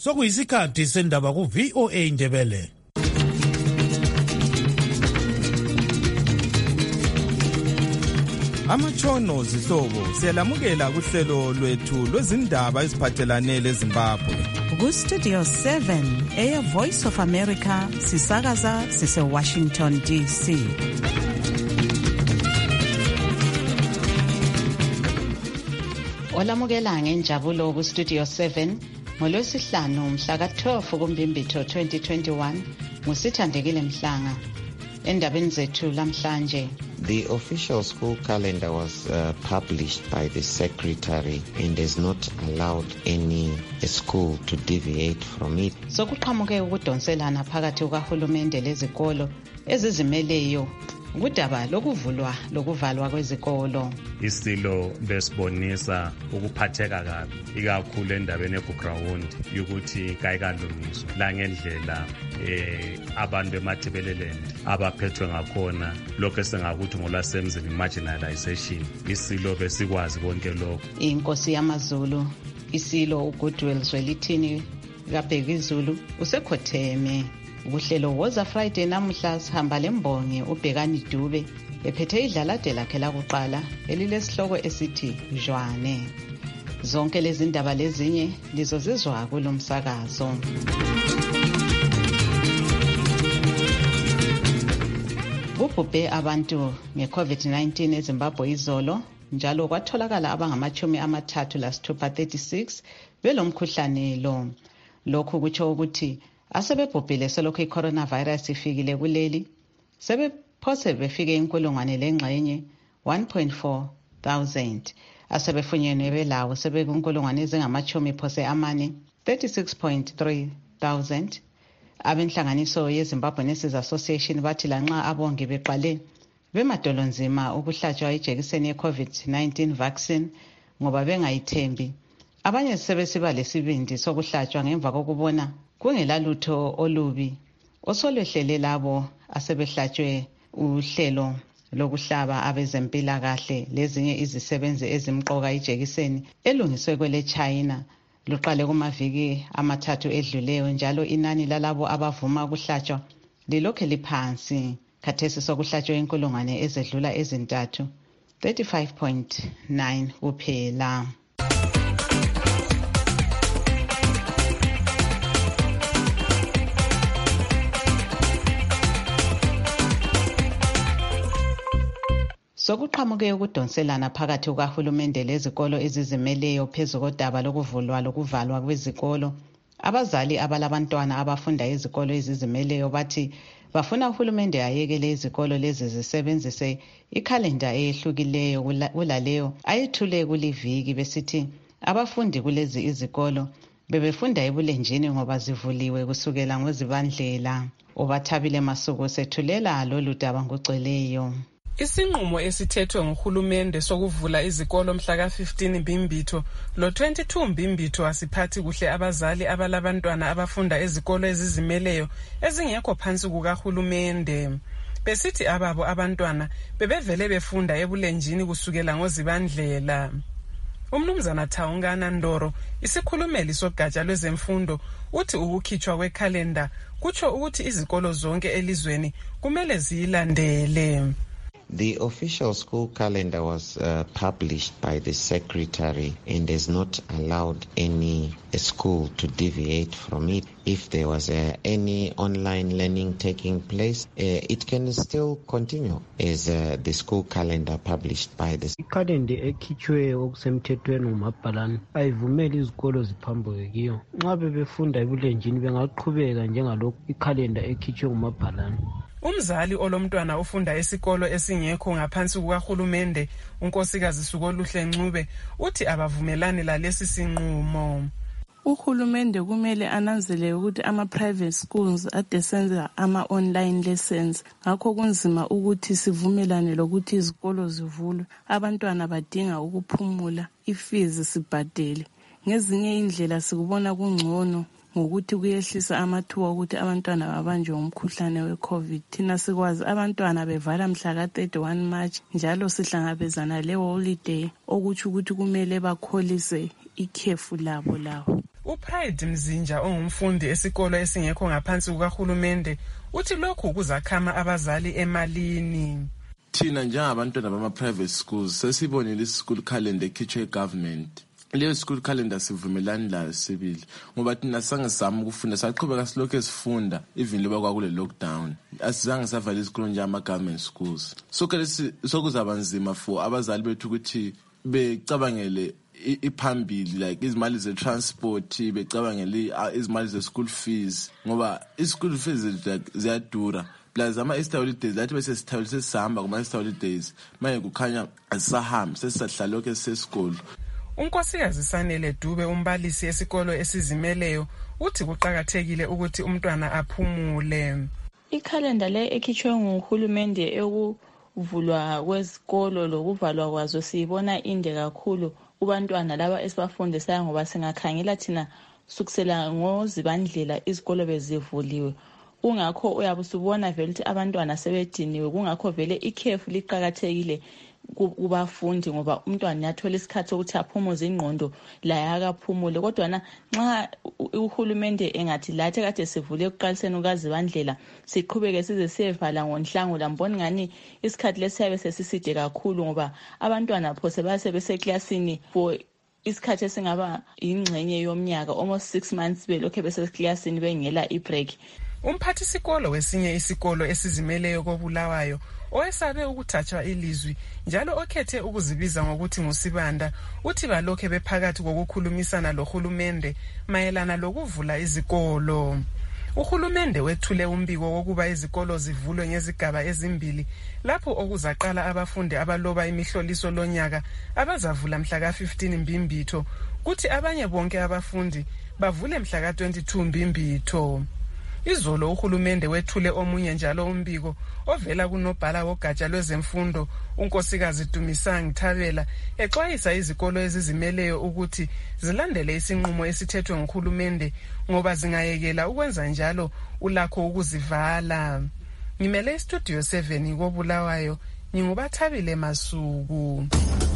Sokuyisikhathi sendaba ku VOA Indebele. Amatshono zihlobo siyalamukela kuhlelo lwethu lwezindaba eziphathelane leZimbabwe. Ku-Studio 7 Air Voice of America sisakaza sise-Washington DC. Olamukela ngenjabulo ku-Studio 7 ngolwesihlanu mhla ka-12 kuMbimbitho 2021 nguSithandekile Mhlanga. Endabeni zethu lamhlanje. The official school calendar was published by the secretary and has not allowed any school to deviate from it. Sokuqhamuke ukudonselana phakathi kukahulumende lezikolo ezizimeleyo kudaba lokuvulwa lokuvalwa kwezikolo. Isilo besibonisa ukuphatheka kabi ikakhulu endabeni eBugraund ukuthi kayikalungiswa la ngendlela abantu bemathebeleland abaphethwe ngakhona lokho esingakuthi ngolwasemzini marginalization. Isilo besikwazi konke lokho. Inkosi yamaZulu Isilo uGoodwill Zwelithini kaBhekizulu usekhotheme. Uhlelo woza Friday namuhla sihamba lembongi uBhekani Dube ephethe idlalade lakhe lakuqala elilesihloko esithi Jwane. Zonke lezi ndaba lezinye lizozizwa kulomsakazo. Kubhubhe abantu ngeCovid-19 eZimbabwe izolo njalo kwatholakala abangama-36 belomkhuhlane lo. Lokhu kutsho ukuthi asebebhubhile selokhu i-coronavirus ifikile kuleli sebephose befike inkulungwane lengxenye 1.4,000 asebefunyenwe belawo sebekunkulungwane ezingama-10 phose amane 36.3,000. Abenhlanganiso yeZimbabwe Nurses Association bathi lanxa abongi beqale bemadolonzima ukuhlatshwa ijekiseni ye-COVID-19 vaccine ngoba bengayithembi, abanye sebesiba lesibindi sokuhlatshwa ngemva kokubona kungelalutho olubi osolwehlele labo asebehlatshwe uhlelo lokuhlaba abezempilakahle lezinye izisebenzi ezimqoka ijekiseni elungiswe kwele China. Luqale kumaviki amathathu edluleyo njalo inani lalabo abavuma ukuhlatshwa lilokhe liphansi. Khathesi sokuhlatshwe inkulungwane ezedlula ezintathu 35.9 kuphela. Sokuqhamuke ukudonselana phakathi kukahulumende lezikolo ezizimeleyo phezu kodaba lokuvulwa lokuvalwa kwezikolo. Abazali abalabantwana abafunda izikolo ezizimeleyo bathi bafuna uhulumende ayekele izikolo lezi zisebenzise ikhalenda eyehlukileyo kulaleyo ayithule kuliviki besithi abafundi kulezi izikolo bebefunda ebulenjini ngoba zivuliwe kusukela ngoZibandlela. Ubathabile Masuku sethulela lolu daba ngogcweleyo. Isinqumo esithethwe nguhulumende sokuvula izikolo mhla ka-15 Mbimbitho lo-22 Mbimbitho asiphathi kuhle abazali abalabantwana abafunda ezikolo ezizimeleyo ezingekho phansi kukahulumende. Besithi ababo abantwana bebevele befunda ebulenjini kusukela ngoZibandlela. Umnumzana Thawungana Ndoro, isikhulumeli sogatsha lwezemfundo, uthi ukukhitshwa kwekhalenda kutsho ukuthi izikolo zonke elizweni kumele ziyilandele. The official school calendar was published by the secretary and has not allowed any school to deviate from it. If there was any online learning taking place, it can still continue as the school calendar published by the calendar ekhitshwe okusemthethweni ngumabhalane ayivumeli izikolo ziphambuke kiyo. Nxa bebefunda ebulenjini bengaqhubeka njengalokhu ikhalenda ekhitshwe ngumabhalane. Umzali olomntwana ufunda esikolo esingekho ngaphansi kukahulumende unkosikazi Sukoluhle Ncube uthi abavumelani lalesi sinqumo. Uhulumende kumele ananzele ukuthi ama-private schools adesenza ama-online lessons. Ngakho kunzima ukuthi sivumelane lokuthi izikolo zivulwe. Abantwana badinga ukuphumula, ifees sibhadele. Ngezinye indlela sikubona kungcono ngokuthi kuyehlisa amathuba ukuthi abantwana babanjwe umkhuhlane we-COVID. Thina sikwazi abantwana bevala mhla ka-31 March njalo sihlangabezana le-holiday okuthi ukuthi kumele bakholise ikhefu labo. uPride Mzinja ongumfundi esikolo esingekho ngaphansi kukahulumende uthi lokhu kuzakhama abazali emalini. Thina njengabantwana bama-private schools sesibonile i-school calendar ekhitshwe government. Leyo school calendar sivumelani layo sibili ngoba thina sangesami ukufunda saqhubeka silokhu esifunda even loba kwakule lockdown asizange savala isikolo nje ama-government schools. Sokuzaba nzima for abazali bethu ukuthi becabangele iphambili like izimali ze-transport becabangele izimali ze-school fees ngoba i-school fees ziyadura. Plus ama-Easter holidays lathi bese sithawule sesihamba kuma-Easter holidays manje kukhanya asisahambi sesisahlala lokhu esisesikolo. Unkosikazi Sanele Dube umbalisi esikolo esizimeleyo uthi kuqhakathekile ukuthi umntwana aphumule. Ikhalenda le ekhitshwe nguhulumende ekuvulwa kwezikolo lokuvalwa kwazo siyibona inde kakhulu kubantwana laba esibafundisayo ngoba singakhangela thina sukusela ngoZibandlela izikolo bezivuliwe. Kungakho uyabusubona vele ukuthi abantwana sebediniwe kungakho vele ikhefu liqhakathekile kubafundi ngoba umntwana yathola isikhathi sokuthi aphumuze ingqondo la yakaphumule. Kodwa nxa uhulumende engathi lathi kade sivule ekuqaliseni kukaZibandlela siqhubeke size siyevala ngoNhlangula lamboni ngani isikhathi lesiyabe sesiside kakhulu ngoba abantwana phose base beseklasini for isikhathi esingaba ingcenye yomnyaka almost 6 months belokho beseklasini bengela ibreak. Umphathisikolo wesinye isikolo esizimeleyo koBulawayo owesabe ukuthathwa ilizwi njalo okhethe ukuzibiza ngokuthi nguSibanda uthi balokho bephakathi kokukhulumisana lohulumende mayelana lokuvula izikolo. Uhulumende wethule umbiko wokuba izikolo zivulwe ngezigaba ezimbili lapho okuzaqala abafundi abaloba imihloliso lonyaka abazavula mhla ka-15 Mbimbitho kuthi abanye bonke abafundi bavule mhla ka-22 Mbimbitho. Izolo uhulumende wethule omunye njalo umbiko ovela kunobhala wogatsha lwezemfundo unkosikazi Dumisang Thabela exwayisa izikolo ezizimeleyo ukuthi zilandele isinqumo esithethwe nguhulumende ngoba zingayekela ukwenza njalo ulakho ukuzivala. Ngimele istudio 7 koBulawayo ngingubaThabile Masuku.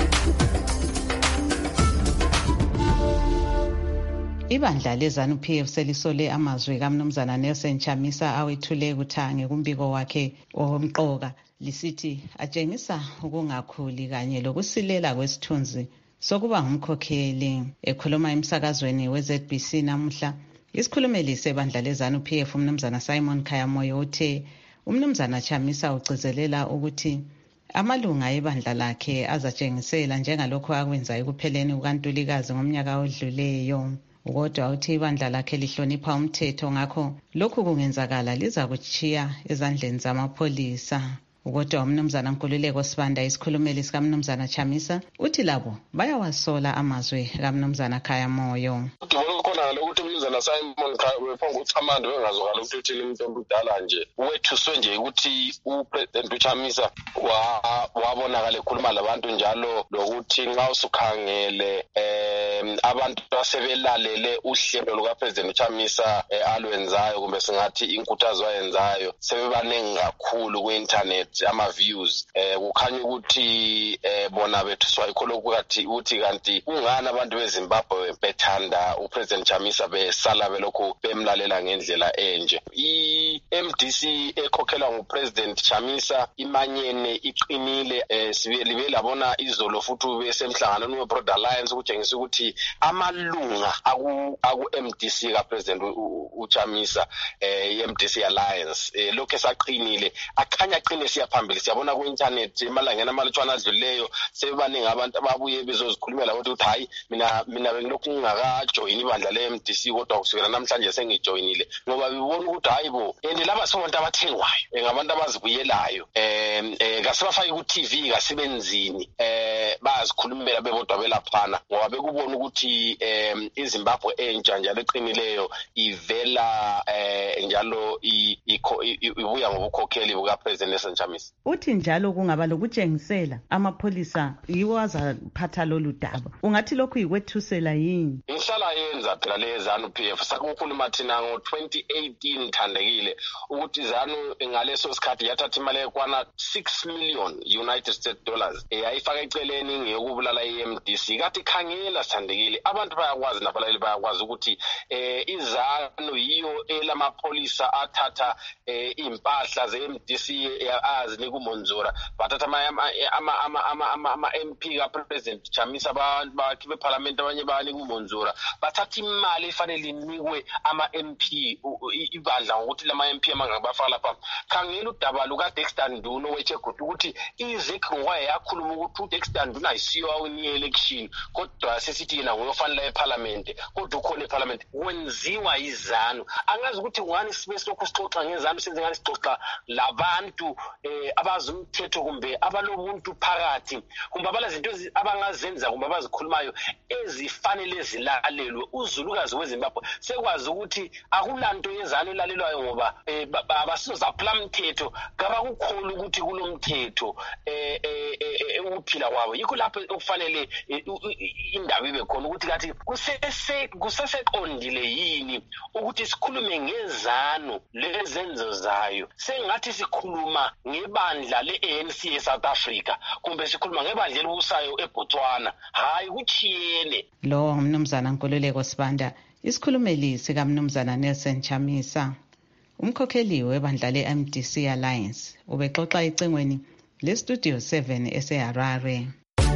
Ibandla leZANU-PF selisole amazwi kaMnumzana Nelson Chamisa awethule kuthange kumbiko wakhe omqoka lisithi atshengisa ukungakhuli kanye lokusilela kwesithunzi sokuba ngumkhokheli. Ekhuluma emsakazweni weZBC namuhla isikhulumeli sebandla leZANU-PF uMnumzana Simon Khayamoyo uthe uMnumzana Chamisa ugcizelela ukuthi amalunga ebandla lakhe azatshengisela njengalokho akwenza ekupheleni kukaNtulikazi ngomnyaka odluleyo. Kodwa uthi ibandla lakhe lihlonipha umthetho ngakho lokhu kungenzakala liza kuchiya ezandleni zamapholisa. Kodwa uMnumzana Nkululeko Sibanda isikhulumeli sikaMnumzana Chamisa uthi labo bayawasola amazwi kaMnumzana Khayamoyo. Khona lokuthi uMnumzana Simon Khayamoyo uChamanda wengazokala ukuthi uthini umuntu omdala nje wethuswe nje ukuthi uPresident uChamisa wabonakala ekhuluma labantu njalo lokuthi nxa usukhangele abantu basebelalele uhlelo lukaPresident uChamisa alwenzayo kumbe singathi inkuthazo ayenzayo sebebaningi kakhulu ku-internet ama-views kukhanya ukuthi bona bethuswa yikho lokhu uthi kanti kungani abantu beZimbabwe bethanda uPresident Chamisa besala belokhu bemlalela ngendlela enje. I-MDC ekhokhelwa nguPresident Chamisa imanyene iqinile libe labona izolo futhi besemhlanganweni we-Broad Alliance ukutshengisa ukuthi amalunga aku-MDC kaPresident uChamisa i-MDC Alliance lokhu esaqinile akhanya aqine siyaphambili siyabona ku-internet emalangeni amalutshwana adluleyo sebebaningi abantu ababuye bezozikhulumela ukuthi hayi mina bengilokhu ngingakajoyini ibandla le-MDC kodwa kusukela namhlanje sengijoyinile ngoba bibona ukuthi hayi bo and laba sobantu abathengwayo ngabantu abazibuyelayo kasibafaki ku-TV kasibenzini bayazikhulumela bebodwa belaphana ngoba bekubona ukuthi iZimbabwe entsha njalo eqinileyo ivela njalo ibuya ngobukhokheli bukaPresident Nelson Chamisa. Uthi njalo kungaba lokutshengisela amapholisa yiwo azaphatha lolu daba. Ungathi lokhu yikwethusela yini? Inhlala yenza phela indaba le ZANU PF sakukhuluma thina ngo-2018 Thandekile ukuthi ZANU ngaleso sikhathi yathatha imali ekwana 6 million United States dollars yayifaka eceleni ngeyokubulala iMDC. Kathi khangela Thandekile, abantu bayakwazi nabalaleli bayakwazi ukuthi iZANU yiyo elamapolisa athatha impahla zeMDC azinika uMonzora, bathatha ama MP ka President Chamisa bakhiphe parliament abanye banika uMonzora, bathatha imali efanele inikwe ama MP ibandla ukuthi lama MP amangabafaka lapha. Khangela udaba luka Dexter Nduno wechegoda ukuthi izekhowa yakhuluma ukuthi uDexter Nduno ayisiyo awini election kodwa sesithi yena ngofanele eParliament kodwa ukhona eParliament wenziwa iZANU. Angazi ukuthi ngani sibe lokho sixoxa ngeZANU senze ngani sixoxa labantu abazumthetho kumbe abalobuntu phakathi kumbe abalazinto abangazenza kumbe abazikhulumayo ezifanele zilalelwe. uZulukazi weZimbabwe sekwazi ukuthi akulanto yeZANU elalelwayo ngoba abasizozaphula umthetho ngaba kukhona ukuthi kulomthetho ukuphila kwabo. Yikho lapho okufanele indaba ibe khona ukuthi kathi kuseseqondile yini ukuthi sikhulume ngeZANU lezenzo zayo sengathi sikhuluma ngebandla leANC eSouth Africa kumbe sikhuluma ngebandla elibusayo eBotswana. Hayi kuchiyene. Lo umnumzana Nkululeko Sibanda, isikhulumeli sika mnumzana Nelson Chamisa, umkhokheli webandla leMDC Alliance, ubexoxa icengweni leStudio 7 eseHarare.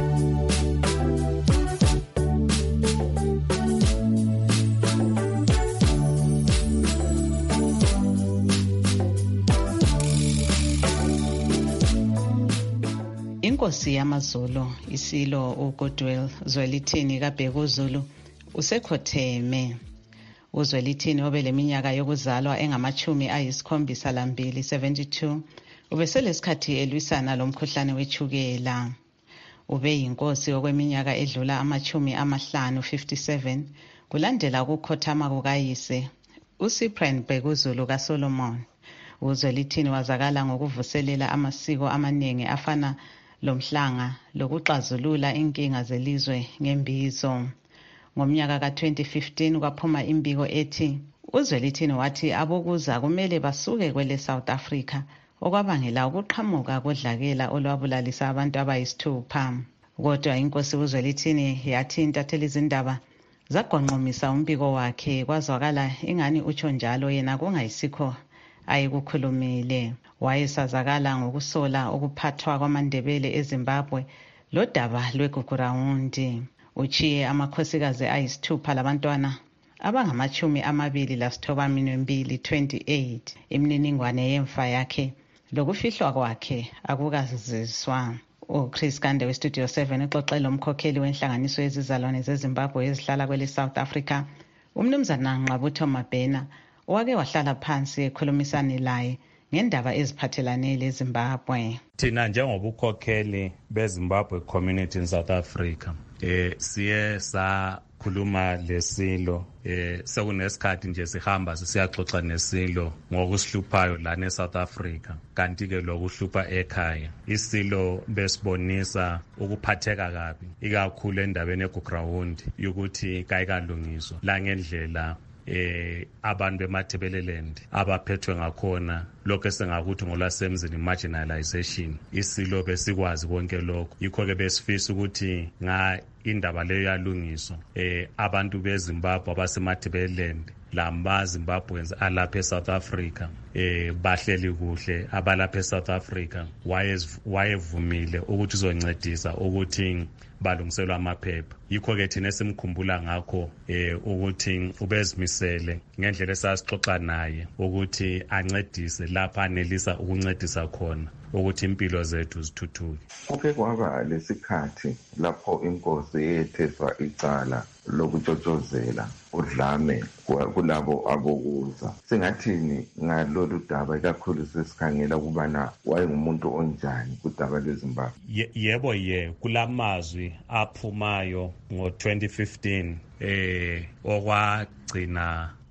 Inkosi yamaZulu isilo uGoodwill Zwelithini kaBhekuzulu usekhotheme. uZwelithini obeleminyaka yokuzalwa engama-72 72 ubeselesikhathi elwisana lomkhuhlane wechukela. Ubeyinkosi okweminyaka edlula 57 kulandela ukukhothama kukayise uCyprian Bhekuzulu kaSolomon. uZwelithini wazakala ngokuvuselela amasiko amaningi afana lomhlanga lokuxazulula inkinga zelizwe ngembizo. Ngomnyaka ka-2015 kwaphuma imbiko ethi uZwelithini wathi abokuza kumele basuke kwele South Africa okwabangela ukuqhamuka kodlakela olwabulalisa abantu abayisithupha. Kodwa inkosi uZwelithini yathi intatheli izindaba zagqonqomisa umbiko wakhe kwazwakala ingani utsho njalo yena kungayisikho ayekukhulumile. Wayesazakala ngokusola ukuphathwa kwamaNdebele eZimbabwe lodaba lweGugurawundi. Uchiye amakhosikazi ayisithupha labantwana abangama-29 28. Imininingwane yemfa yakhe lokufihlwa kwakhe akukaziswa. uChris Kande weStudio 7 uxoxela umkhokheli wenhlanganiso yezizalwane zeZimbabwe ezihlala kwele South Africa umnumzana Nqabutho Mabhena owake wahlala phansi ekhulumisana laye ngendaba eziphathelane leZimbabwe. Thina njengobukhokheli beZimbabwe community in South Africa siye sakhuluma lesilo sekunesikhathi nje sihamba siyaxoxa nesilo ngokusihluphayo lana eSouth Africa kanti ke lokuhlupha ekhaya. Isilo besibonisa ukuphatheka kabi ikakhulu endabeni eGugurawundi ukuthi kayikalungiswa la ngendlela abantu beMatabeleland abaphethwe ngakhona lokho esengakuthi ngolwasemzini marginalization. Isilo besikwazi konke lokho, yikho ke besifisa ukuthi indaba leyo yalungiswa. Abantu beZimbabwe abasematabeleland lamaZimbabweans alapha eSouth Africa bahleli kuhle abalapha eSouth Africa wayevumile ukuthi uzoncedisa ukuthi balungiselwa amaphepha. Yikho ke thina esimkhumbula ngakho ukuthi ubezimisele ngendlela esasixoxa naye ukuthi ancedise lapha anelisa ukuncedisa khona ukuthi impilo zethu zithuthuke. Kuke kwaba lesikhathi lapho inkosi yetheswa icala lokutshotshozela udlame kulabo abokuza. Singathini ngalolu daba ikakhulu sesikhangela ukubana wayengumuntu onjani kudaba lweZimbabwe? Yebo kulamazwi aphumayo ngo-2015 okwagcina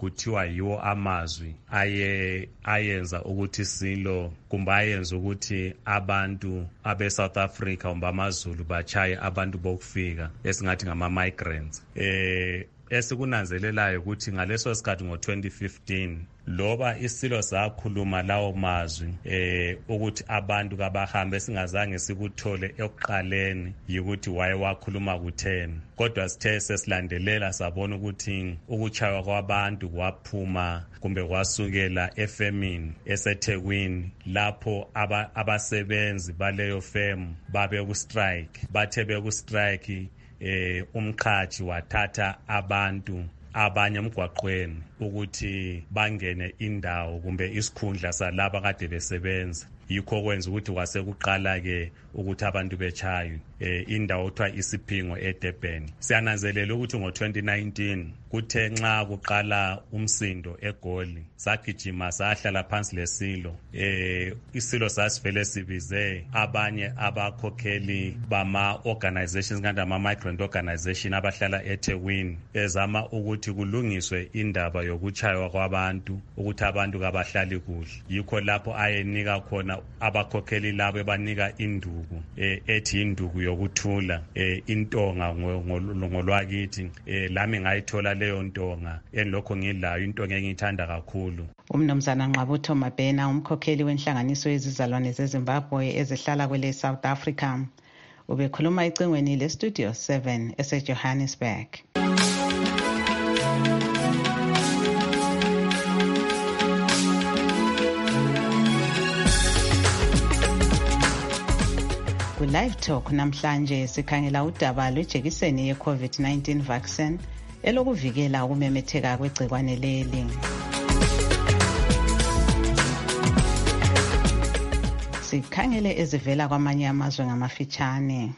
kuthiwa yiwo amazwi ayenza ukuthi silo kumbe ayenza ukuthi abantu abe-South Africa kumbe amaZulu bachaye abantu bokufika esingathi ngama-migrants. Esikunanzelelayo ukuthi ngaleso sikhathi ngo-2015 loba isilo sakhuluma lawo mazwi ukuthi abantu kabahambe singazange sikuthole ekuqaleni yikuthi wayewakhuluma ku-10 kodwa sithe sesilandelela sabona ukuthi ukuchaywa kwabantu kwaphuma kumbe kwasukela efemini eseThekwini lapho abasebenzi baleyo firm babe ku-strike bathe beku-strike umqhaji wathatha abantu abanye emgwaqweni ukuthi bangene indawo kumbe isikhundla salaba kade besebenza. Yikho kwenza ukuthi kwasekuqala-ke ukuthi abantu bechaywe indawo kuthiwa isiphingo eDurban. Siyananzelela ukuthi ngo-2019 kuthe nxa kuqala umsindo eGoli sagijima sahlala phansi lesilo. Isilo sasivele sibize abanye abakhokheli bama-organizations kanti ama-migrant organization abahlala eThekwini ezama ukuthi kulungiswe indaba yokuchaywa kwabantu ukuthi abantu kabahlali kuhle. Yikho lapho ayenika khona abakhokheli labo ebanika induku ethi induku yokuthula intonga ngolwakithi lami ngayithola leyo ntonga enilokho ngilayo intonga engiyithanda kakhulu. Umnumzana Nqabutho Mabhena umkhokheli wenhlanganiso yezizalwane zeZimbabwe ezihlala kwele South Africa ubekhuluma ecingweni leStudio 7 eseJohannesburg. Live Talk namhlanje sikhangela udaba lwejekiseni ye-COVID-19 vaccine elokuvikela ukumemetheka kwegcikwane leli. Sikhangele ezivela kwamanye amazwe ngamafitshane.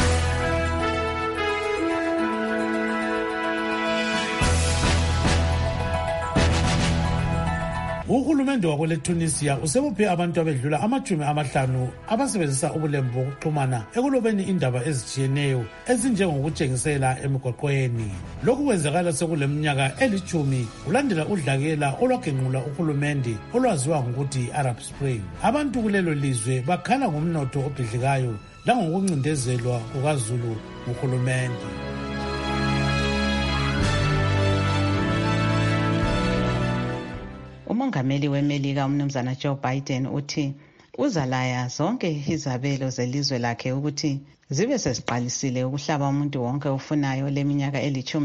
Uhulumende wakwele Tunisia usebuphe abantu abedlula 50 abasebenzisa ubulembu bokuxhumana ekulobeni indaba ezitshiyeneyo ezinjengokutshengisela emigwaqweni. Lokhu kwenzakala sekuleminyaka 10 kulandela udlakela olwagenqula uhulumende olwaziwa ngokuthi Arab Spring. Abantu kulelo lizwe bakhala ngomnotho obhidlikayo langokuncindezelwa kukaZulu nguhulumende. Umongameli weMelika umnumzana Joe Biden uthi uzalaya zonke izabelo zelizwe lakhe ukuthi zibe sesiqalisile ukuhlaba umuntu wonke ofunayo leminyaka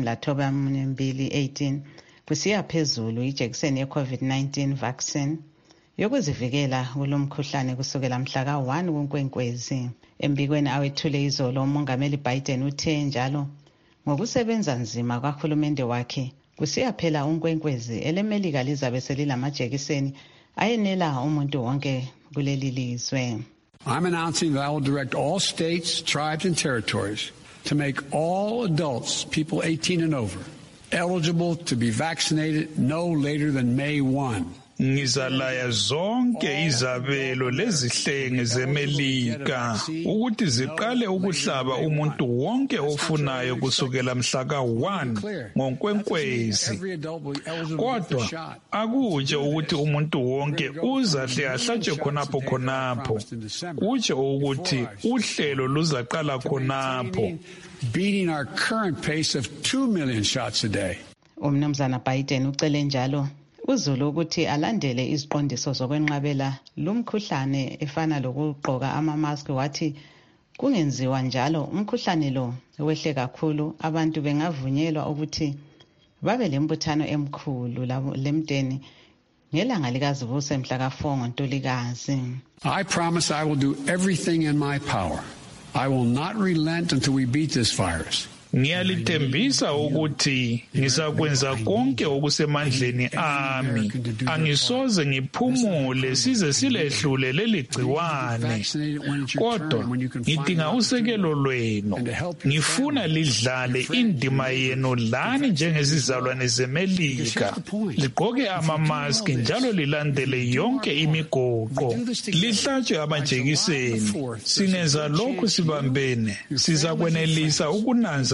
12 kusiya phezulu ijekiseni ye-COVID-19 vaccine yokuzivikela kulomkhuhlane kusukela mhla ka-1 kuNkwenkwezi. Embikweni awethule izolo umongameli Biden uthe njalo ngokusebenza nzima kahulumende wakhe kusiya phela uNkwenkwezi eleMelika lizabe selilamajekiseni ayenela umuntu wonke kuleli lizwe. I'm announcing that I will direct all states, tribes and territories to make all adults, people 18 and over, eligible to be vaccinated no later than May 1. Ngizalaya zonke izabelo lezihlenge zeMelika ukuthi ziqale ukuhlaba umuntu wonke ofunayo kusukela mhla ka-1 ngoNkwenkwezi. Kodwa akutshe ukuthi umuntu wonke uzahle ahlatshwe khonapho. Kutshe ukuthi uhlelo luzaqala khonapho. Beating our current pace of 2 million shots a day. Umnumzana Biden ucele njalo uZulu ukuthi alandele iziqondiso zokwenqabela lumkhuhlane efana lokugqoka ama-mask wathi kungenziwa njalo umkhuhlane lo wehle kakhulu abantu bengavunyelwa ukuthi babe lembuthano emkhulu lemdeni ngelanga likaZibusa mhla ka-4 ngoNtulikazi. I promise I will do everything in my power. I will not relent until we beat this virus. Ngiyalithembisa ukuthi ngizakwenza konke okusemandleni ami. Angisoze ngiphumule size silehlule leli gciwane. Kodwa ngidinga usekelo lwenu. Ngifuna lidlale indima yenu lani njengezizalwane zeMelika. Ligqoke ama-mask njalo lilandele yonke imigoqo. Lihlatshwe amajekiseni. Singenza lokhu sibambene. Sizakwenelisa ukunanza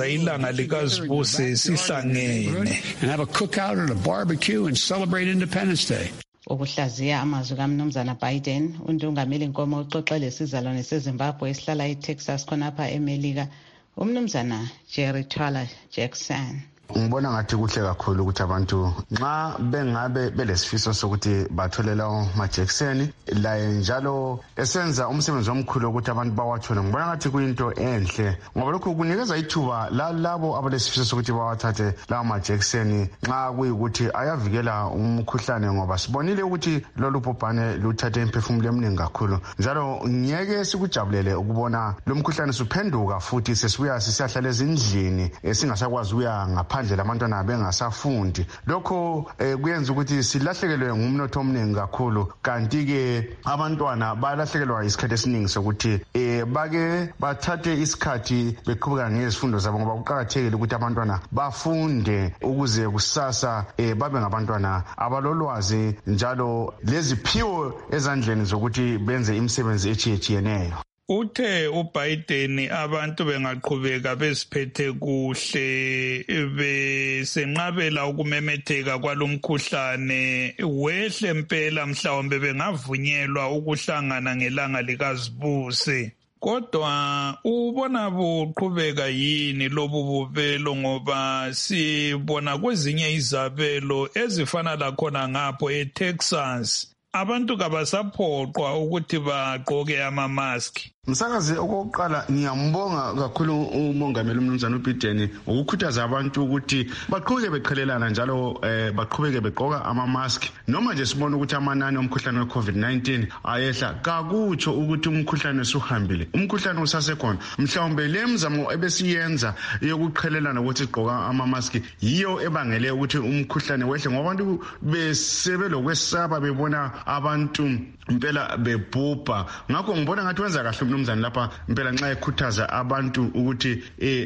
ilanga likazibuse sihlangene. And have a cookout and a barbecue and celebrate Independence Day. Ukuhlaziya amazwi kaMnumzana Biden, uNdungameli Nkomo uxoxe lesizalwane seZimbabwe esihlala eTexas khonapha eMelika, uMnumzana Jerry Twala Jackson. Ngibona ngathi kuhle kakhulu ukuthi abantu nxa bengabe belesifiso sokuthi bathole lawo majekiseni la njalo esenza umsebenzi omkhulu ukuthi abantu bawathole. Ngibona ngathi kuyinto enhle ngoba lokho kunikeza ithuba labo abalesifiso sokuthi bawathathe lawo majekiseni nxa kuyikuthi ayavikela umkhuhlane, ngoba sibonile ukuthi lolu bhubhane luthathe imphefumulo eminingi kakhulu, njalo ngeke sikujabulele ukubona lo mkhuhlane suphenduka futhi sesibuya sisiyahlala ezindlini singasakwazi ukuya ngaphandle labantwana bengasafundi. Lokho kuyenza ukuthi silahlekelwe ngumnotho omningi kakhulu, kanti ke abantwana balahlekelwa isikhathi esiningi sokuthi bake bathathe isikhathi beqhubeka ngezifundo zabo, ngoba kuqakathekile ukuthi abantwana bafunde ukuze kusasa babe ngabantwana abalolwazi njalo leziphiwo ezandleni zokuthi benze imisebenzi etshiyetshiyeneyo. Uthe uBiden abantu bengaqhubeka besiphethe kuhle besenqabela ukumemetheka kwalomkhuhlane wehle impela mhlawumbe bengavunyelwa ukuhlangana ngelanga likazibuse. Kodwa ubona buqhubeka yini lobu bubelo, ngoba sibona kwezinye izabelo ezifana lakhona ngapho eTexas abantu kabasaphoqwa ukuthi bagqoke ama-mask. Msakazi, okokuqala ngiyambonga kakhulu umongameli uMnumzana uBiden ukukhuthaza abantu ukuthi baqhubeke beqhelelana njalo baqhubeke begqoka ama-mask. Noma nje sibona ukuthi amanani omkhuhlane we-COVID-19 ayehla, kakutsho ukuthi umkhuhlane usuhambile. Umkhuhlane usasekhona. Mhlawumbe le mzamo ebesiyenza yokuqhelelana ukuthi sigqoka ama-mask yiyo ebangele ukuthi umkhuhlane wehle, ngoba abantu besebelokwesaba bebona abantu impela bebhubha. Ngakho ngibona ngathi wenza kahle uMnumzana lapha impela nxa ekhuthaza abantu ukuthi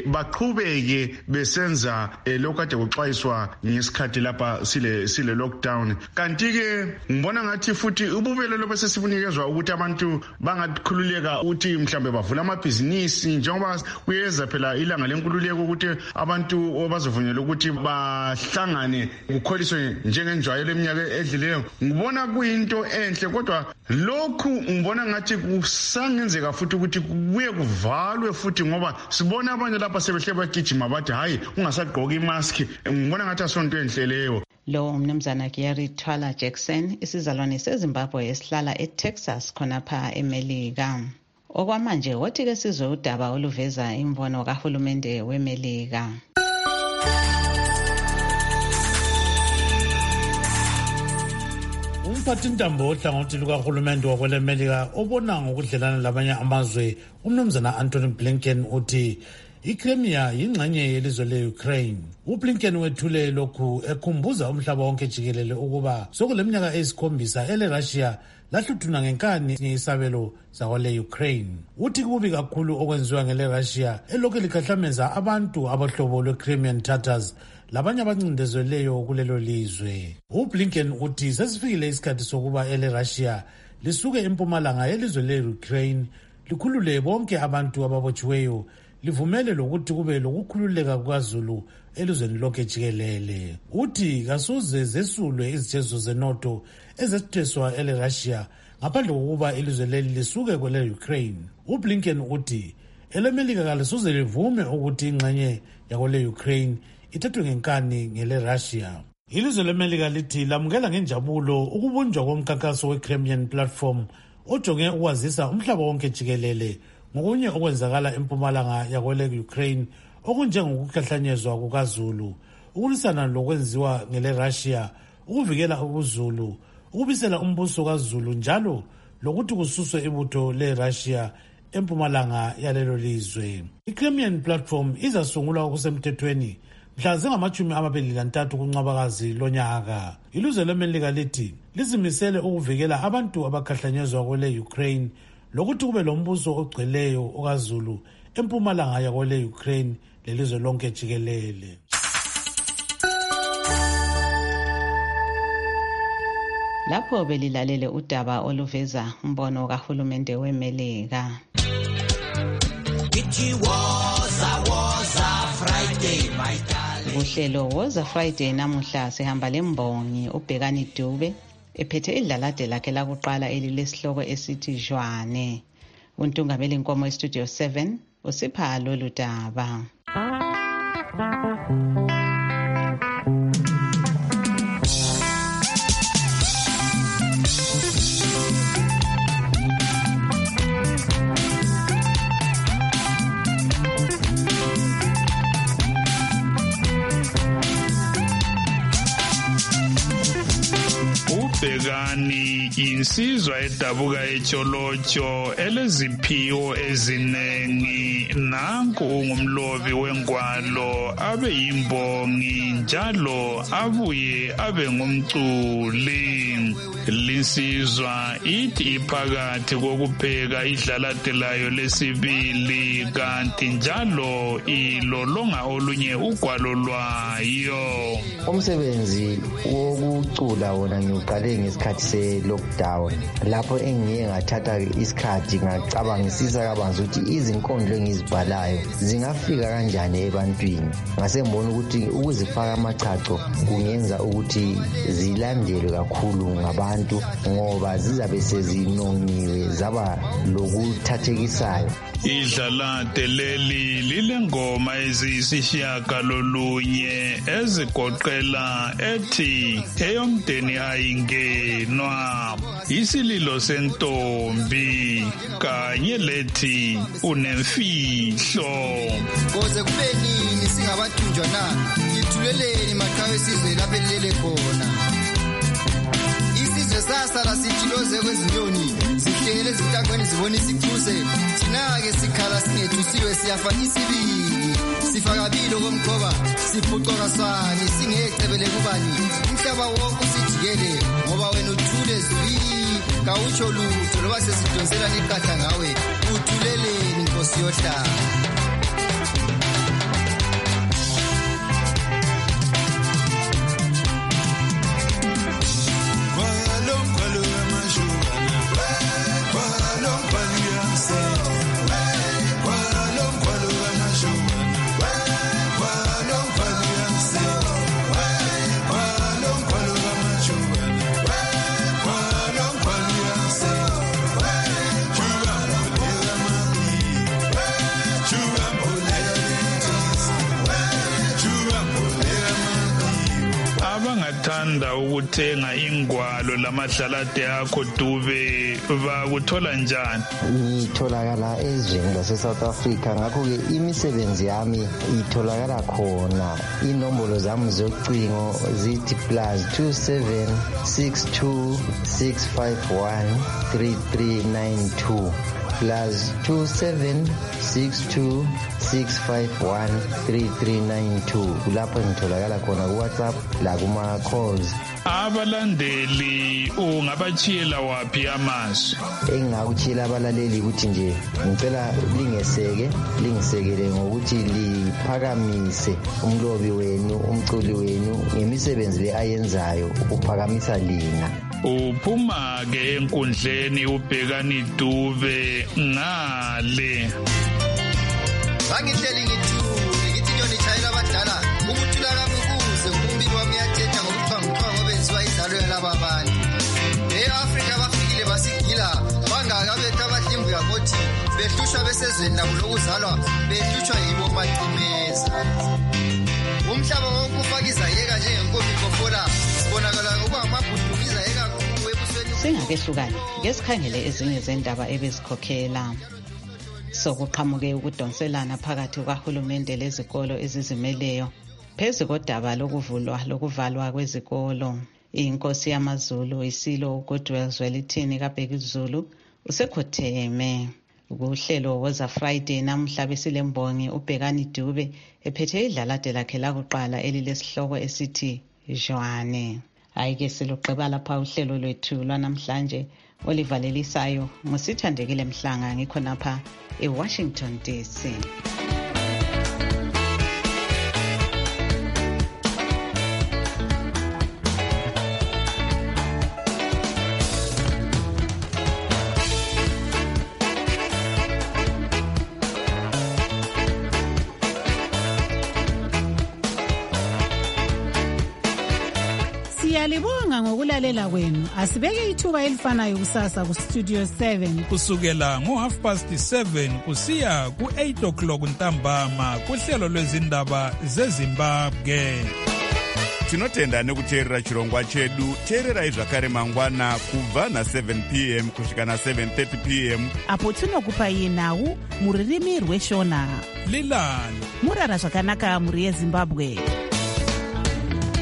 baqhubeke besenza lokho kade kuxwayiswa ngesikhathi lapha sile lockdown. Kanti ke ngibona ngathi futhi ububelo lobe sesibunikezwa ukuthi abantu bangakhululeka ukuthi mhlambe bavula amabhizinisi, njengoba kuyeza phela ilanga lenkululeko ukuthi abantu bazovunyelwa ukuthi bahlangane kukholiswe njengenjwayelo eminyaka edlileyo. Ngibona kuyinto enhle, kodwa lokhu ngibona ngathi kusangenzeka futhi ukuthi kubuye kuvalwe futhi, ngoba sibona abanye lapha sebehle bagijima bathi hayi ungasagqoka imask. Ngibona ngathi asonto enhle leyo. Lo uMnumzana Jerry Twala Jackson, isizalwane seZimbabwe esihlala eTexas khonapha eMelika. Okwamanje wothi-ke sizwe udaba oluveza imbono kahulumende weMelika. Umphathintambo ohlangothi lukahulumende wakwelemelika obona ngokudlelana labanye amazwe, uMnumzana Anthony Blinken uthi iCrimea yingxenye yelizwe le-Ukraine. UBlinken wethule lokhu ekhumbuza umhlaba wonke jikelele ukuba sokuleminyaka eyisikhombisa ele-Russia lahluthuna ngenkani isabelo zakwele-Ukraine. Uthi kubi kakhulu okwenziwa ngele-Russia elokhu likhahlameza abantu abahlobo lwe-Crimean Tatars labanye abancindezelweyo kulelo lizwe. UBlinken uthi sesifikile isikhathi sokuba ele-Russia lisuke empumalanga yelizwe le-Ukraine likhulule bonke abantu ababotshiweyo, livumele lokuthi kube lokukhululeka kukaZulu elizweni lonke jikelele. Uthi kasoze zesulwe izijezo zenotho ezetheswa ele-Russia ngaphandle kokuba ilizwe leli lisuke kwele-Ukraine. UBlinken uthi elemelika kalisoze livume ukuthi ingxenye yakwele-Ukraine ithathwe ngenkani ngele-Russia. Ilizwe leMelika lithi lamukela ngenjabulo ukubunjwa komkhankaso we-Crimean Platform ojonge ukwazisa umhlaba wonke jikelele ngokunye okwenzakala empumalanga yakwele-Ukraine okunjengokuhlahlanyezwa kukaZulu, ukulwisana lokwenziwa ngele-Russia, ukuvikela ukuzulu, ukubisela umbuso kaZulu njalo lokuthi kususwe ibutho le-Russia empumalanga yalelo lizwe. I-Crimean Platform izasungulwa okusemthethweni mhla zingama-23 kuNcwabakazi lonyaka. Ilizwe leMelika lithi lizimisele ukuvikela abantu abakhahlanyezwa kwele-Ukraine lokuthi kube lombuso ogcweleyo okaZulu empumalanga yakwele-Ukraine lelizwe lonke jikelele. Lapho belilalele udaba oluveza umbono kahulumende weMelika. It was a Uhlelo Woza Friday namuhla sihamba lembongi uBhekani Dube ephethe idlalade lakhe lakuqala elilesihloko esithi Jwane. Untungameli Nkomo eStudio 7 usipha lolu daba. Bhekani insizwa edabuka eTsholotsho eleziphiwo ezinengi, nanku ungumlobi wengwalo abe yimbongi njalo abuye abe ngumculi. Linsizwa ithi iphakathi kokupheka idlalade layo lesibili kanti njalo ilolonga olunye ugwalo lwayo. Umsebenzi wokucula wona ngiuqale ngesikhathi se-lockdown lapho engiye ngathatha isikhathi ngacabangisisa kabanzi ukuthi izinkondlo engizibhalayo zingafika kanjani ebantwini. Ngase ngibona ukuthi ukuzifaka amachacho kungenza ukuthi zilandelwe kakhulu ngabantu ngoba zizabe sezinongiwe zaba lokuthathekisayo. Idlalade leli lilengoma eziyisishiyagalolunye ezigoqela ethi eyomdeni ayingenwa, isililo sentombi kanye lethi unemfihlo. Koze kube nini singabathunjwa na, ngithuleleni maqhawe sizwe lapho elele khona. Isizwe sasala sithiloze kwezinyoni zihlele zitangweni zibona isikhuze, thina-ke sikhala singethusiwe siyafa isibili. Sifa kabili komkhoba siphucoka sani singecebele kubani, umhlaba wonke usijikele ngoba wena uthule zwi kawutsho lutho loba sesidonselana iqatha ngawe. Uthuleleni Nkosi yohlala. Abangathanda ukuthenga ingwalo lamadlalade akho Dube bakuthola njani? Ngitholakala ezweni lase-South Africa, ngakho-ke imisebenzi yami itholakala khona. Inombolo zami zocingo zithi +27 62 651 3392 +27 62 651 3392. Kulapho ngitholakala khona ku-WhatsApp la kuma-calls. Abalandeli ungabachiyela waphi amazwi? Engingakutshiyela abalaleli ukuthi nje ngicela lingisekele ngokuthi liphakamise umlobi wenu, umculi wenu ngemisebenzi le ayenzayo ukuphakamisa lina. Uphuma-ke enkundleni uBhekani Dube ngale. Bangihleli ngithule ngithi nyoni chayela abadala ukuthula kami kuze umbiko wami yathetha ngobuthwanguthwangu obenziwa idalo yalaba abantu. E-Afrika bafikile basigila bangaka bethu abadlimbu yakothi behlushwa besezweni labo lokuzalwa behlutshwa yibo macimeza. Umhlaba wonke ufaka izayeka njengenkomi kofola sibonakala okwamabhuduka izayeka kuwe ebusweni. Singakehlukani ngesikhangele ezinye zendaba ebezikhokhela. Sokuqhamuke ukudonselana phakathi kukahulumende lezikolo ezizimeleyo phezu kodaba lokuvalwa kwezikolo. Inkosi yamaZulu isilo uGoodwill Zwelithini kaBheki Zulu usekhotheme. Kuhlelo Woza Friday namuhla besilembongi uBhekani Dube ephethe idlalade lakhe lakuqala elilesihloko esithi Jwane. Ayike siluqeba lapha uhlelo lwethu lwanamhlanje. Olivalelisayo ngusithandekile Mhlanga ngikhonapha eWashington DC. Siyalibonga ngokulalela kwenu. Asibeke ithuba elifanayo kusasa ku Studio 7 kusukela ngo7:30 kusiya ku8:00 ntambama kuhlelo lwezindaba zeZimbabwe. Tinotenda nekuteerera chirongwa chedu. Teererai zvakare mangwana kubva na7 p.m. kusvika na7:30 p.m. apo tinokupai nhau muririmi rweshona. Lilani murara zvakanaka muri yeZimbabwe.